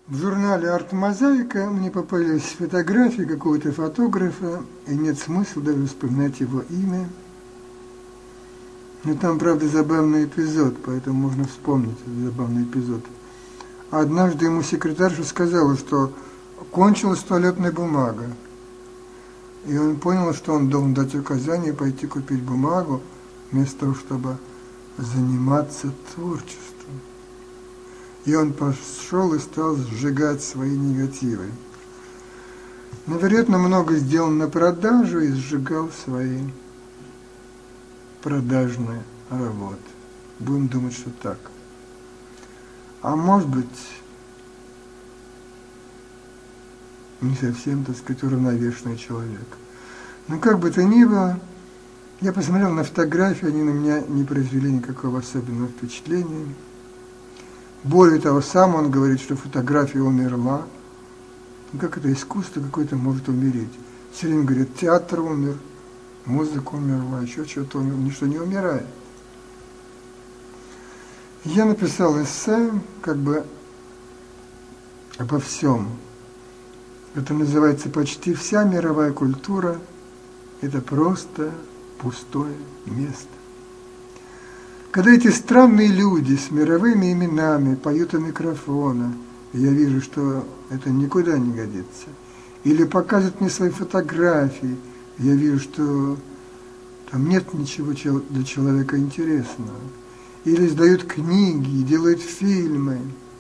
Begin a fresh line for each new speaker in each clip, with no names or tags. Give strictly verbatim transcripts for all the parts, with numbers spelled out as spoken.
В журнале «Арт-мозаика» мне попались фотографии какого-то фотографа, и нет смысла даже вспоминать его имя. Но там, правда, забавный эпизод, поэтому можно вспомнить этот забавный эпизод. Однажды ему секретарша сказала, что кончилась туалетная бумага. И он понял, что он должен дать указание пойти купить бумагу, вместо того, чтобы заниматься творчеством. И он пошел и стал сжигать свои негативы. Но, вероятно, много сделал на продажу и сжигал свои продажные работы. Будем думать, что так. А может быть, не совсем, так сказать, уравновешенный человек. Но как бы то ни было, я посмотрел на фотографии, они на меня не произвели никакого особенного впечатления. Более того, сам он говорит, что фотография умерла. Ну, как это искусство какое-то может умереть? Все время говорят, театр умер, музыка умерла, еще что-то умерло, ничто не умирает. Я написал эссе как бы обо всем. Это называется «Почти вся мировая культура – это просто пустое место». Когда эти странные люди с мировыми именами поют у микрофона, я вижу, что это никуда не годится. Или показывают мне свои фотографии, я вижу, что там нет ничего для человека интересного. Или издают книги, делают фильмы.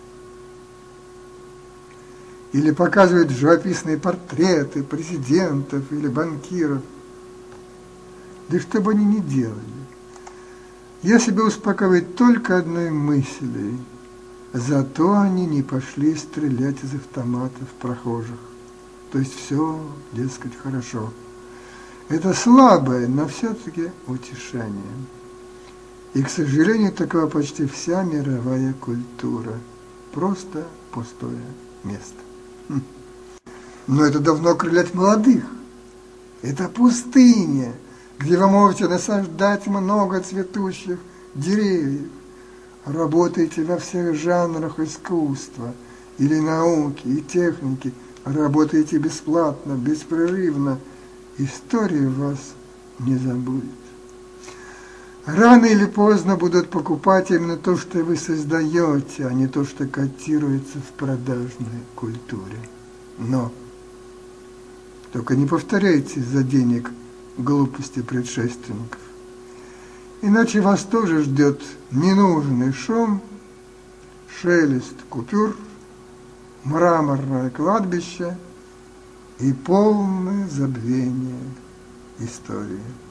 Или показывают живописные портреты президентов или банкиров. Да что бы они ни делали. Я себя успокаиваю только одной мыслью. Зато они не пошли стрелять из автоматов прохожих. То есть все, дескать, хорошо. Это слабое, но все-таки утешение. И, к сожалению, такова почти вся мировая культура. Просто пустое место. Хм. Но это давно окрылять молодых. Это пустыня, где вы можете насаждать много цветущих деревьев. Работаете во всех жанрах искусства или науки и техники. Работаете бесплатно, беспрерывно. История вас не забудет. Рано или поздно будут покупать именно то, что вы создаете, а не то, что котируется в продажной культуре. Но только не повторяйте из-за денег глупости предшественников. Иначе вас тоже ждет ненужный шум, шелест купюр, мраморное кладбище и полное забвение истории.